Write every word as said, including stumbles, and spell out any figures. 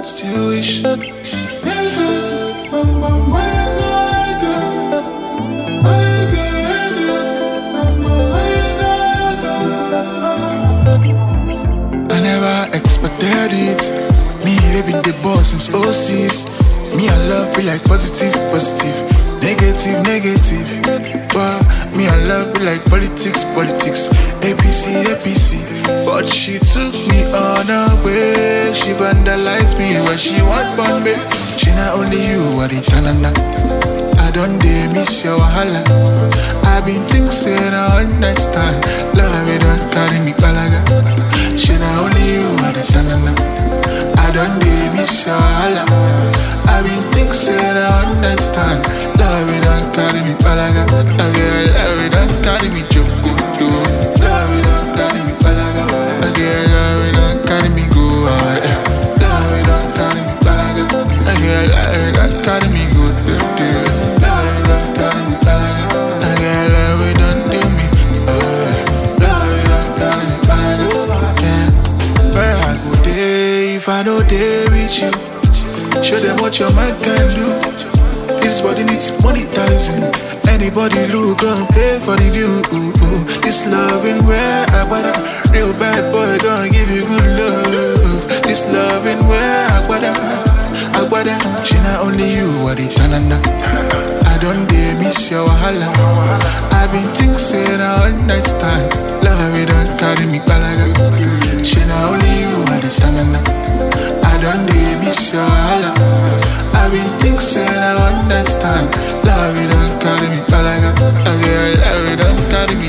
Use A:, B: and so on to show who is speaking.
A: still wish. I never expected it. Me, we been the boss since O Cs. Me, I love be like positive, positive, negative, negative. But me, I love be like politics, politics, A P C, A P C. But she took me on a way. She vandalized me when she want born me. She not only you, what it tanana. I don't dare miss your wahala. I been think saying all night stand. Love it don't carry me balaga. She not only you, what it tanana. I don't dare miss your wahala. I been think saying all night stand. Love it don't carry me balaga. Again, love it don't carry me joke. Love it don't carry me balaga. Again, love it don't carry me go. Love it don't carry me balaga. Again, love it don't carry me go. Love it don't carry me balaga. Again, love it don't do me. Love it don't carry me balaga. Yeah, where I go day if I know day with you. Show them what your man can do. This body needs monetizing. Anybody look gon' pay for the view. This loving where I bother. Real bad boy gonna give you good love. This loving where I bother. I bother. She not only you, what it tanana. I don't dare miss your wahala. I been think saying all night stand. Love it don't carry me balaga. She not only you, what it tanana. I don't dare miss your wahala. I been think saying I understand. Love it don't carry me balaga. Again, love it don't carry me